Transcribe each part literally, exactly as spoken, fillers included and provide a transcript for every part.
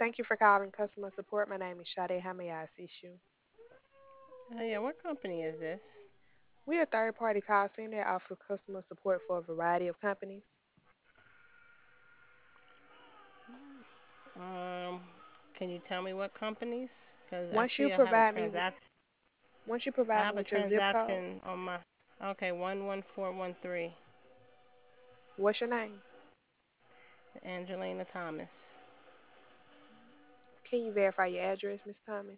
Thank you for calling customer support. My name is Sade. How may I assist you? Oh yeah, what company is this? We're a third party call center that offers customer support for a variety of companies. Um, can you tell me what companies? Because I Once you see I have a provide me, transaction. once you I provide me have a with your zip code, transaction on my. Okay, one one four one three. what's your name? Angelina Thomas. Can you verify your address, Miss Thomas?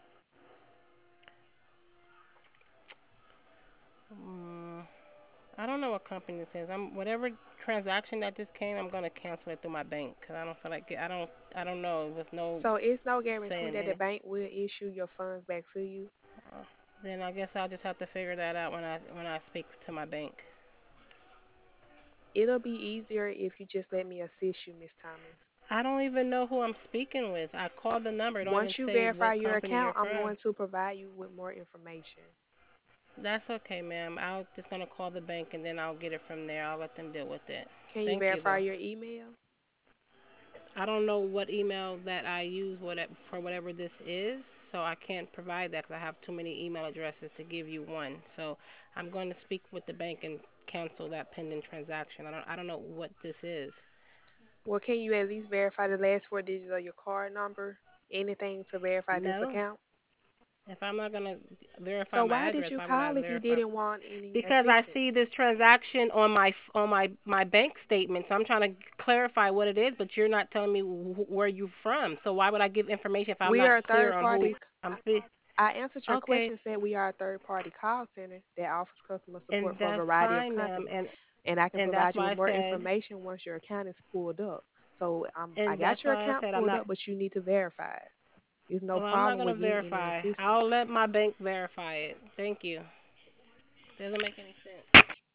Mm, I don't know what company this is. I'm whatever transaction that just came. I'm gonna cancel it through my bank because I don't feel like it, I don't. I don't know. With no So it's no guarantee saying that the any. bank will issue your funds back to you. Uh, then I guess I'll just have to figure that out when I when I speak to my bank. It'll be easier if you just let me assist you, Miss Thomas. I don't even know who I'm speaking with. I called the number. It don't even Once you say verify what your company you're account, I'm from. going to provide you with more information. That's okay, ma'am. I'm just gonna call the bank and then I'll get it from there. I'll let them deal with it. Can you Thank you, verify though. your email? I don't know what email that I use what for whatever this is, so I can't provide that because I have too many email addresses to give you one. So I'm going to speak with the bank and cancel that pending transaction. I don't I don't know what this is. Well, can you at least verify the last four digits of your card number? Anything to verify this No. account? If I'm not gonna verify So my why did address, you why would I call if you verify? didn't want any Because I see assistance? this transaction on my on my my bank statement, so I'm trying to clarify what it is, but you're not telling me wh- where you're from. So why would I give information if I'm We are not a clear third on who party. I'm? I Spe- I answered your okay, question, said we are a third party call center that offers customer support and for a that's variety of fine, ma'am, companies. and And I can and that's provide you why with I more said, information once your account is pulled up. So um, I and got that's your why I account said I'm pulled not. up, but you need to verify it. There's no Well, I'm not problem gonna with getting any verify. assistance. I'll let my bank verify it. Thank you. Doesn't make any sense.